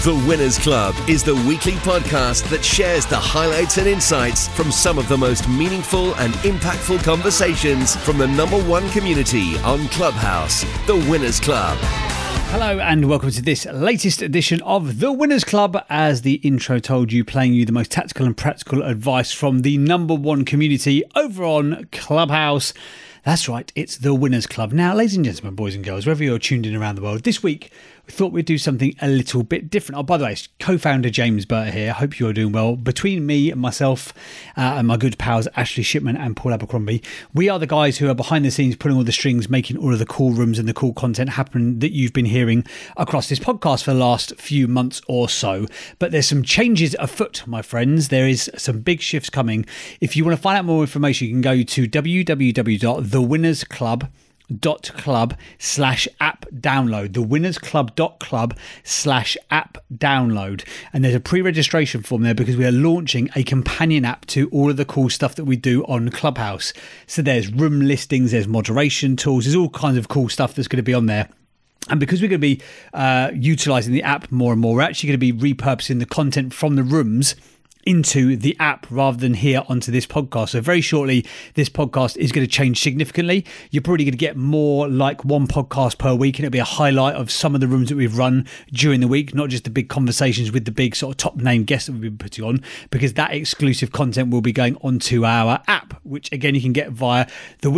The Winners Club is the weekly podcast that shares the highlights and insights from some of the most meaningful and impactful conversations from the #1 community on Clubhouse, The Winners Club. Hello and welcome to this latest edition of The Winners Club. As the intro told you, playing you the most tactical and practical advice from the #1 community over on Clubhouse. That's right, it's The Winners Club. Now, ladies and gentlemen, boys and girls, wherever you're tuned in around the world, this week we thought we'd do something a little bit different. Oh, by the way, it's co-founder James Burt here. Hope you're doing well. Between me and myself and my good pals Ashley Shipman and Paul Abercrombie, we are the guys who are behind the scenes pulling all the strings, making all of the cool rooms and the cool content happen that you've been hearing across this podcast for the last few months or so. But there's some changes afoot, my friends. There is some big shifts coming. If you want to find out more information, you can go to www.thewinnersclub.club/app download, thewinnersclub.club/app download, and there's a pre-registration form there because we are launching a companion app to all of the cool stuff that we do on Clubhouse. So there's room listings, there's moderation tools, there's all kinds of cool stuff that's going to be on there. And because we're going to be utilising the app more and more, we're actually going to be repurposing the content from the rooms into the app rather than here onto this podcast. So very shortly, this podcast is going to change significantly. You're probably going to get more like one podcast per week, and it'll be a highlight of some of the rooms that we've run during the week, not just the big conversations with the big sort of top name guests that we've been putting on, because that exclusive content will be going onto our app, which again, you can get via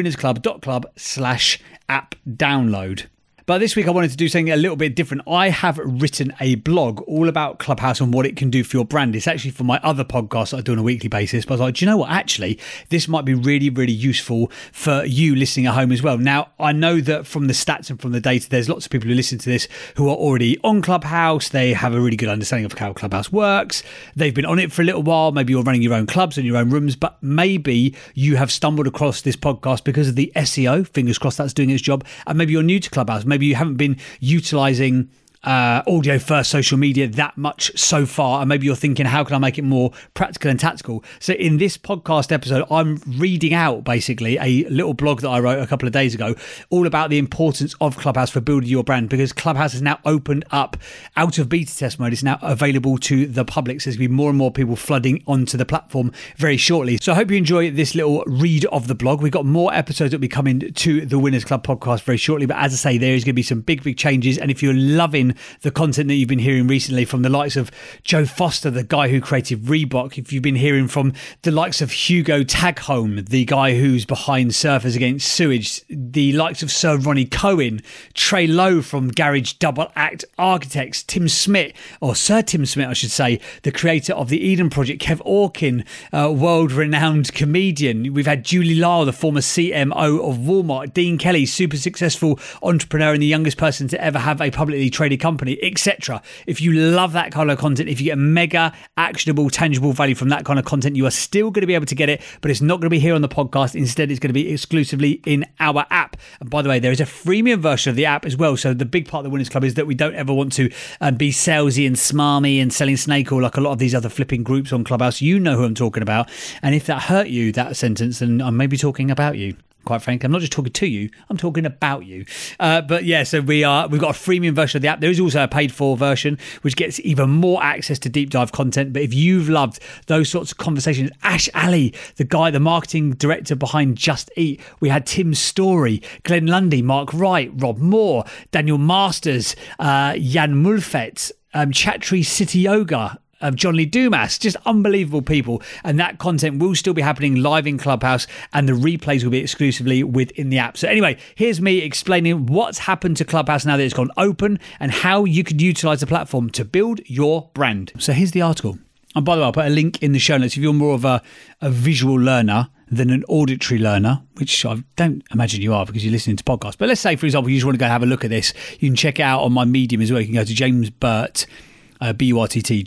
thewinnersclub.club/app download. But this week I wanted to do something a little bit different. I have written a blog all about Clubhouse and what it can do for your brand. It's actually for my other podcast that I do on a weekly basis. But I was like, do you know what? Actually, this might be really, really useful for you listening at home as well. Now, I know that from the stats and from the data, there's lots of people who listen to this who are already on Clubhouse. They have a really good understanding of how Clubhouse works. They've been on it for a little while. Maybe you're running your own clubs and your own rooms, but maybe you have stumbled across this podcast because of the SEO. Fingers crossed that's doing its job. And maybe you're new to Clubhouse. Maybe you haven't been utilising audio first social media that much so far, and maybe you're thinking, how can I make it more practical and tactical? So in this podcast episode, I'm reading out basically a little blog that I wrote a couple of days ago all about the importance of Clubhouse for building your brand, because Clubhouse has now opened up out of beta test mode. It's now available to the public, so there's going to be more and more people flooding onto the platform very shortly. So I hope you enjoy this little read of the blog. We've got more episodes that will be coming to the Winners Club podcast very shortly, but as I say, there is going to be some big changes, and if you're loving the content that you've been hearing recently from the likes of Joe Foster, the guy who created Reebok, if you've been hearing from the likes of Hugo Taghome, the guy who's behind Surfers Against Sewage, the likes of Sir Ronnie Cohen, Trey Lowe from Garage Double Act Architects, Tim Smith, or Sir Tim Smith, I should say, the creator of the Eden Project, Kev Orkin, world-renowned comedian. We've had Julie Lyle, the former CMO of Walmart, Dean Kelly, super successful entrepreneur and the youngest person to ever have a publicly traded company, etc. If you love that kind of content, if you get mega actionable, tangible value from that kind of content, you are still going to be able to get it, but it's not going to be here on the podcast. Instead, it's going to be exclusively in our app. And by the way, there is a freemium version of the app as well. So the big part of the Winners Club is that we don't ever want to be salesy and smarmy and selling snake oil like a lot of these other flipping groups on Clubhouse. You know who I'm talking about. And if that hurt you, that sentence, then I'm maybe talking about you. Quite frankly, I'm not just talking to you, I'm talking about you. But yeah, so we've got a freemium version of the app. There is also a paid for version, which gets even more access to deep dive content. But if you've loved those sorts of conversations, Ash Ali, the marketing director behind Just Eat, we had Tim Story, Glenn Lundy, Mark Wright, Rob Moore, Daniel Masters, Jan Mulfet, Chatri City Yoga, of John Lee Dumas, just unbelievable people. And that content will still be happening live in Clubhouse, and the replays will be exclusively within the app. So anyway, here's me explaining what's happened to Clubhouse now that it's gone open and how you could utilize the platform to build your brand. So here's the article. And by the way, I'll put a link in the show notes if you're more of a visual learner than an auditory learner, which I don't imagine you are because you're listening to podcasts. But let's say, for example, you just want to go have a look at this. You can check it out on my Medium as well. You can go to James Burt, B-U-R-T-T,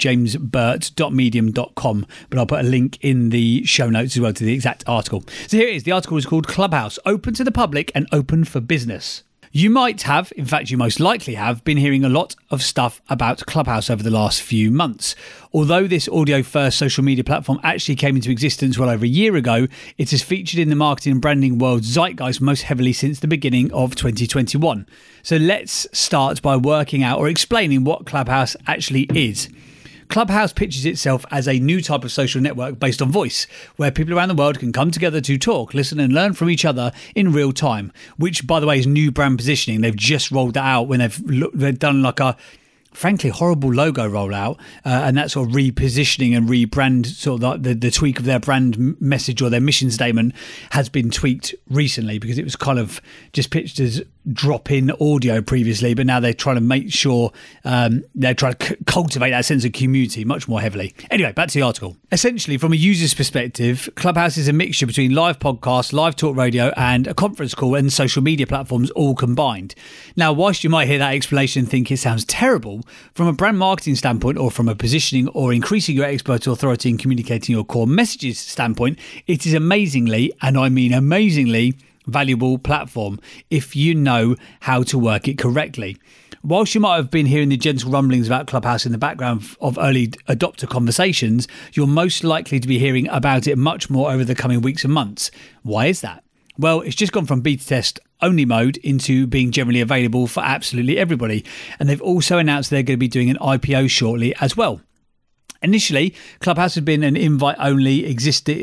jamesburt.medium.com, but I'll put a link in the show notes as well to the exact article. So here it is. The article is called Clubhouse, Open to the Public and Open for Business. You might have, in fact you most likely have, been hearing a lot of stuff about Clubhouse over the last few months. Although this audio-first social media platform actually came into existence well over a year ago, it has featured in the marketing and branding world's zeitgeist most heavily since the beginning of 2021. So let's start by working out or explaining what Clubhouse actually is. Clubhouse pitches itself as a new type of social network based on voice, where people around the world can come together to talk, listen and learn from each other in real time, which, by the way, is new brand positioning. They've just rolled that out when they've done like a frankly horrible logo rollout, and that sort of repositioning and rebrand, sort of the tweak of their brand message or their mission statement has been tweaked recently, because it was kind of just pitched as drop-in audio previously, but now they're trying to make sure they're trying to cultivate that sense of community much more heavily. Anyway, back to the article. Essentially, from a user's perspective, Clubhouse is a mixture between live podcasts, live talk radio and a conference call and social media platforms all combined. Now, whilst you might hear that explanation and think it sounds terrible, from a brand marketing standpoint or from a positioning or increasing your expert authority in communicating your core messages standpoint, it is amazingly, and I mean amazingly, valuable platform if you know how to work it correctly. Whilst you might have been hearing the gentle rumblings about Clubhouse in the background of early adopter conversations, you're most likely to be hearing about it much more over the coming weeks and months. Why is that? Well, it's just gone from beta test only mode into being generally available for absolutely everybody. And they've also announced they're going to be doing an IPO shortly as well. Initially, Clubhouse had been an invite-only. Existing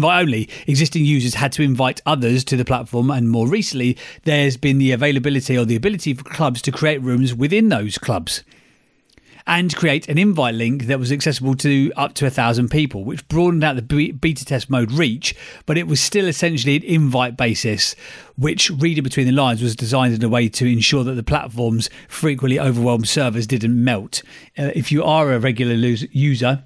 users had to invite others to the platform, and more recently, there's been the availability or the ability for clubs to create rooms within those clubs and create an invite link that was accessible to up to 1,000 people, which broadened out the beta test mode reach, but it was still essentially an invite basis, which, reading between the lines, was designed in a way to ensure that the platform's frequently overwhelmed servers didn't melt. If you are a regular user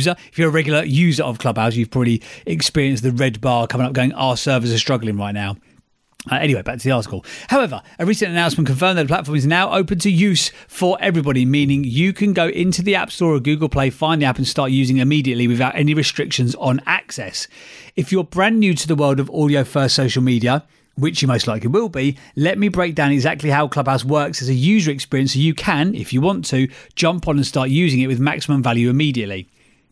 of Clubhouse, you've probably experienced the red bar coming up going, our servers are struggling right now. Anyway, back to the article. However, a recent announcement confirmed that the platform is now open to use for everybody, meaning you can go into the App Store or Google Play, find the app and start using it immediately without any restrictions on access. If you're brand new to the world of audio-first social media, which you most likely will be, let me break down exactly how Clubhouse works as a user experience so you can, if you want to, jump on and start using it with maximum value immediately.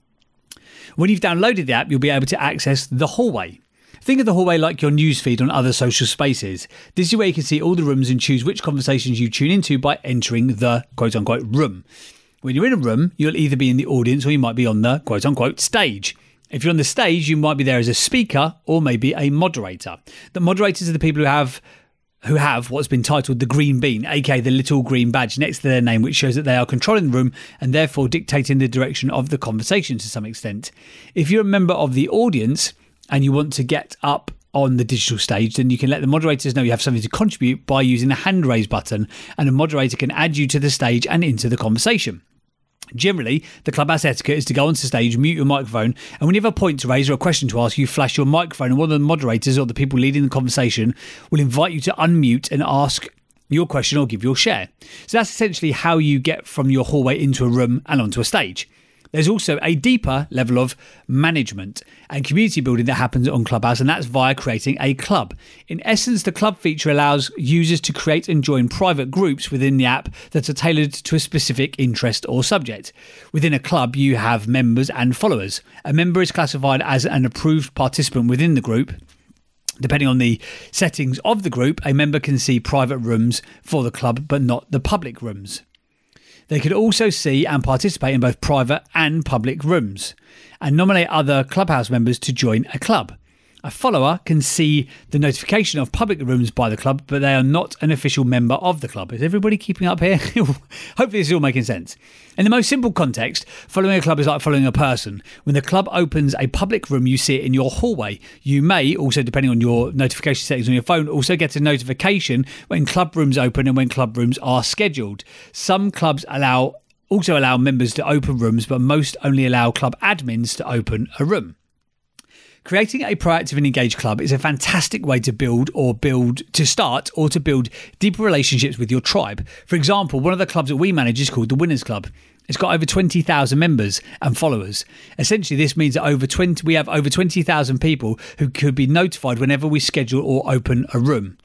When you've downloaded the app, you'll be able to access the hallway. Think of the hallway like your newsfeed on other social spaces. This is where you can see all the rooms and choose which conversations you tune into by entering the quote-unquote room. When you're in a room, you'll either be in the audience or you might be on the quote-unquote stage. If you're on the stage, you might be there as a speaker or maybe a moderator. The moderators are the people who have what's been titled the green bean, aka the little green badge next to their name, which shows that they are controlling the room and therefore dictating the direction of the conversation to some extent. If you're a member of the audience and you want to get up on the digital stage, then you can let the moderators know you have something to contribute by using the hand raise button, and a moderator can add you to the stage and into the conversation. Generally, the Clubhouse etiquette is to go onto stage, mute your microphone, and when you have a point to raise or a question to ask, you flash your microphone, and one of the moderators or the people leading the conversation will invite you to unmute and ask your question or give your share. So that's essentially how you get from your hallway into a room and onto a stage. There's also a deeper level of management and community building that happens on Clubhouse, and that's via creating a club. In essence, the club feature allows users to create and join private groups within the app that are tailored to a specific interest or subject. Within a club, you have members and followers. A member is classified as an approved participant within the group. Depending on the settings of the group, a member can see private rooms for the club, but not the public rooms. They could also see and participate in both private and public rooms and nominate other Clubhouse members to join a club. A follower can see the notification of public rooms by the club, but they are not an official member of the club. Is everybody keeping up here? Hopefully this is all making sense. In the most simple context, following a club is like following a person. When the club opens a public room, you see it in your hallway. You may also, depending on your notification settings on your phone, also get a notification when club rooms open and when club rooms are scheduled. Some clubs also allow members to open rooms, but most only allow club admins to open a room. Creating a proactive and engaged club is a fantastic way to build deeper relationships with your tribe. For example, one of the clubs that we manage is called the Winners Club. It's got over 20,000 members and followers. Essentially, this means that we have over 20,000 people who could be notified whenever we schedule or open a room.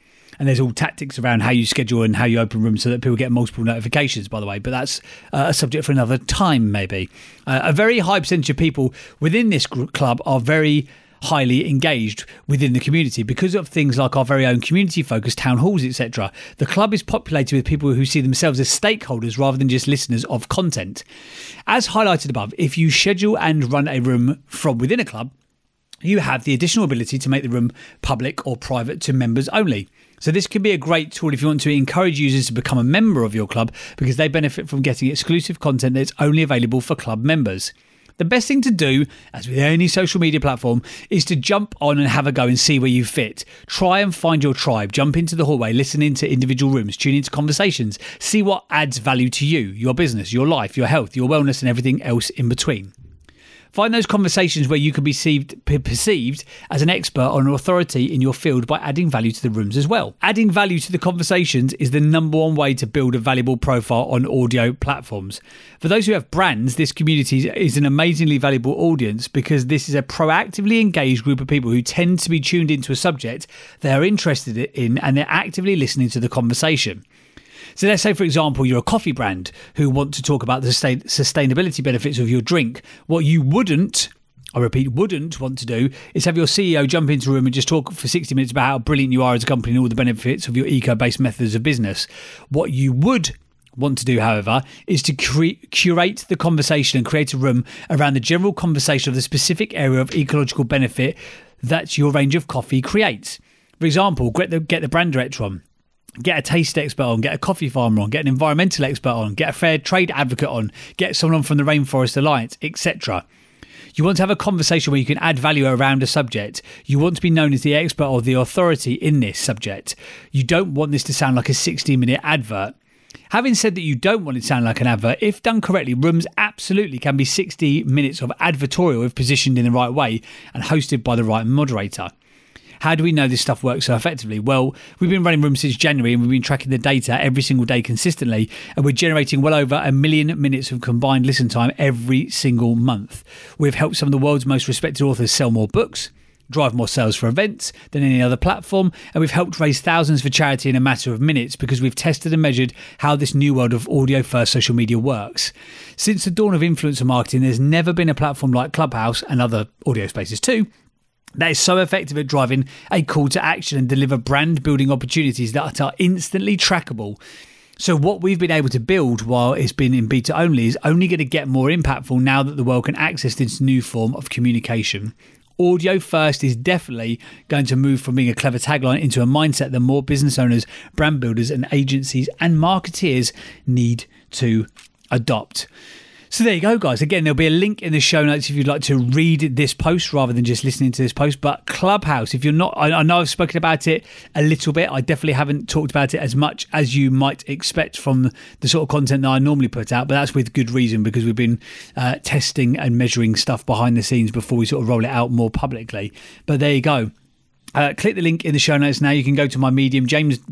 And there's all tactics around how you schedule and how you open rooms so that people get multiple notifications, by the way. But that's a subject for another time, maybe. A very high percentage of people within this club are very highly engaged within the community because of things like our very own community focused town halls, etc. The club is populated with people who see themselves as stakeholders rather than just listeners of content. As highlighted above, if you schedule and run a room from within a club, you have the additional ability to make the room public or private to members only. So this could be a great tool if you want to encourage users to become a member of your club because they benefit from getting exclusive content that's only available for club members. The best thing to do, as with any social media platform, is to jump on and have a go and see where you fit. Try and find your tribe. Jump into the hallway, listen into individual rooms, tune into conversations, see what adds value to you, your business, your life, your health, your wellness, and everything else in between. Find those conversations where you can be perceived as an expert or an authority in your field by adding value to the rooms as well. Adding value to the conversations is the number one way to build a valuable profile on audio platforms. For those who have brands, this community is an amazingly valuable audience because this is a proactively engaged group of people who tend to be tuned into a subject they are interested in and they're actively listening to the conversation. So let's say, for example, you're a coffee brand who want to talk about the sustainability benefits of your drink. What you wouldn't want to do is have your CEO jump into a room and just talk for 60 minutes about how brilliant you are as a company and all the benefits of your eco-based methods of business. What you would want to do, however, is to curate the conversation and create a room around the general conversation of the specific area of ecological benefit that your range of coffee creates. For example, get the brand director on. Get a taste expert on, get a coffee farmer on, get an environmental expert on, get a fair trade advocate on, get someone from the Rainforest Alliance, etc. You want to have a conversation where you can add value around a subject. You want to be known as the expert or the authority in this subject. You don't want this to sound like a 60-minute advert. Having said that you don't want it to sound like an advert, if done correctly, rooms absolutely can be 60 minutes of advertorial if positioned in the right way and hosted by the right moderator. How do we know this stuff works so effectively? Well, we've been running rooms since January and we've been tracking the data every single day consistently, and we're generating well over 1 million minutes of combined listen time every single month. We've helped some of the world's most respected authors sell more books, drive more sales for events than any other platform, and we've helped raise thousands for charity in a matter of minutes because we've tested and measured how this new world of audio-first social media works. Since the dawn of influencer marketing, there's never been a platform like Clubhouse and other audio spaces too that is so effective at driving a call to action and deliver brand building opportunities that are instantly trackable. So what we've been able to build while it's been in beta only is only going to get more impactful now that the world can access this new form of communication. Audio first is definitely going to move from being a clever tagline into a mindset that more business owners, brand builders and agencies and marketeers need to adopt. So there you go, guys. Again, there'll be a link in the show notes if you'd like to read this post rather than just listening to this post. But Clubhouse, if you're not, I know I've spoken about it a little bit. I definitely haven't talked about it as much as you might expect from the sort of content that I normally put out. But that's with good reason because we've been testing and measuring stuff behind the scenes before we sort of roll it out more publicly. But there you go. Click the link in the show notes now. You can go to my Medium,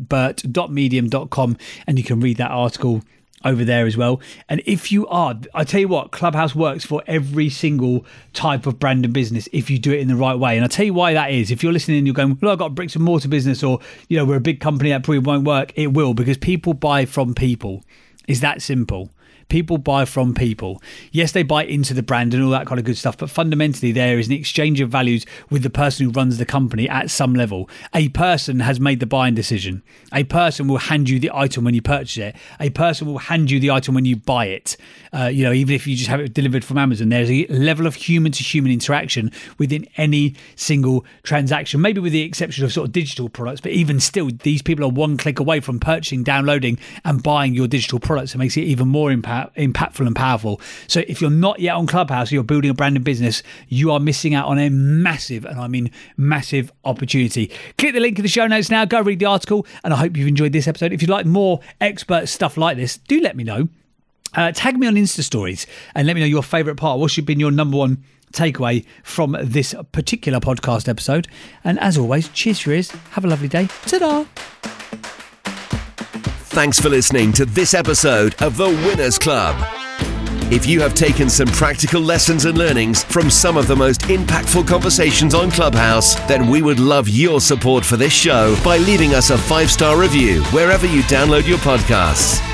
jamesburt.medium.com, and you can read that article over there as well. And if you are, I tell you what, Clubhouse works for every single type of brand and business if you do it in the right way. And I'll tell you why that is. If you're listening and you're going, well, I've got a bricks and mortar business, or, you know, we're a big company, that probably won't work. It will, because people buy from people. It's that simple. People buy from people. Yes, they buy into the brand and all that kind of good stuff, but fundamentally there is an exchange of values with the person who runs the company at some level. A person has made the buying decision. A person will hand you the item when you purchase it. A person will hand you the item when you buy it. Even if you just have it delivered from Amazon, there's a level of human-to-human interaction within any single transaction, maybe with the exception of sort of digital products, but even still, these people are one click away from purchasing, downloading and buying your digital products. It makes it even more impactful and powerful. So if you're not yet on Clubhouse, you're building a brand and business, you are missing out on a massive, and I mean massive, opportunity. Click the link in the show notes now, go read the article, and I hope you've enjoyed this episode. If you'd like more expert stuff like this, do let me know. Tag me on Insta stories and let me know your favourite part. What should have been your number one takeaway from this particular podcast episode? And as always, cheers for your ears. Have a lovely day. Ta-da! Thanks for listening to this episode of The Winners Club. If you have taken some practical lessons and learnings from some of the most impactful conversations on Clubhouse, then we would love your support for this show by leaving us a 5-star review wherever you download your podcasts.